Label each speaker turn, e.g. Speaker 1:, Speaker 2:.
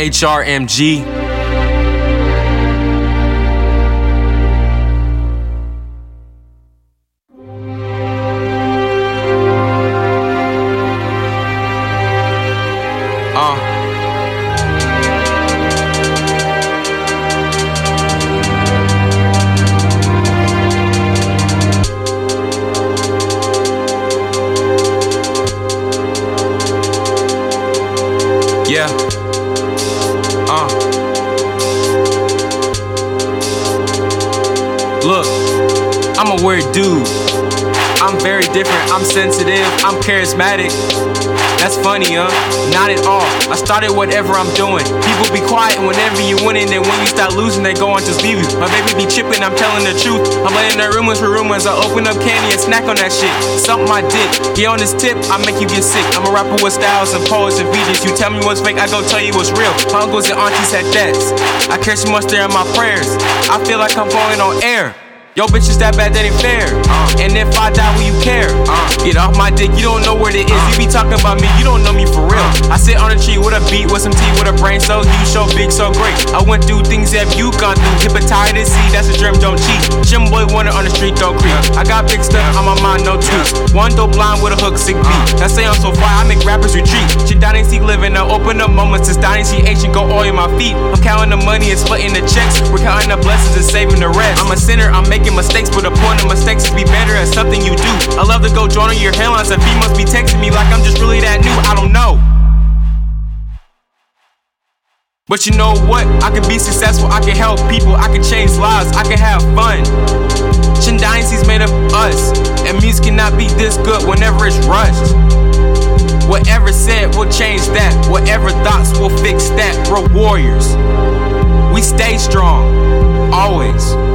Speaker 1: HRMG. Yeah. Look, I'm a weird dude. I'm very different, I'm sensitive, I'm charismatic. That's funny, huh? Not at all. I started whatever I'm doing. People be quiet whenever you winning, then when you start losing, they go on to leave you. My baby be chipping, I'm telling the truth. I'm letting the rumors for rumors. I open up candy and snack on that shit. Something I did. Get on this tip, I make you get sick. I'm a rapper with styles and poets and features. You tell me what's fake, I go tell you what's real. My uncles and aunties had dads. I care so much there in my prayers. I feel like I'm falling on air. Yo, bitch, is that bad, that ain't fair. And if I die, will you care? Get off my dick, you don't know where it is. You be talking about me, you don't know me for real. I sit on a tree with a beat, with some tea, with a brain so huge, so big, so great. I went through things that you gone through. Hepatitis C, that's a germ, don't cheat. Gym boy wanted on the street, don't creep. I got big stuff on my mind, no tweets. One dope blind with a hook, sick beat. That say I'm so fly, I make rappers retreat. Shit, Dynasty living, I open up moments. Since Dynasty Asian, go oil my feet. I'm counting the money and splitting the checks. We're counting the blessings and saving the rest. I'm a sinner, I'm making mistakes, but the point of mistakes is be better at something you do. I love to go join on your headlines, and he must be texting me like I'm just really that new. I don't know. But you know what? I can be successful, I can help people, I can change lives, I can have fun. Shin Dynasty's made of us, and music cannot be this good whenever it's rushed. Whatever said, we'll change that. Whatever thoughts, we'll fix that. We're warriors. We stay strong, always.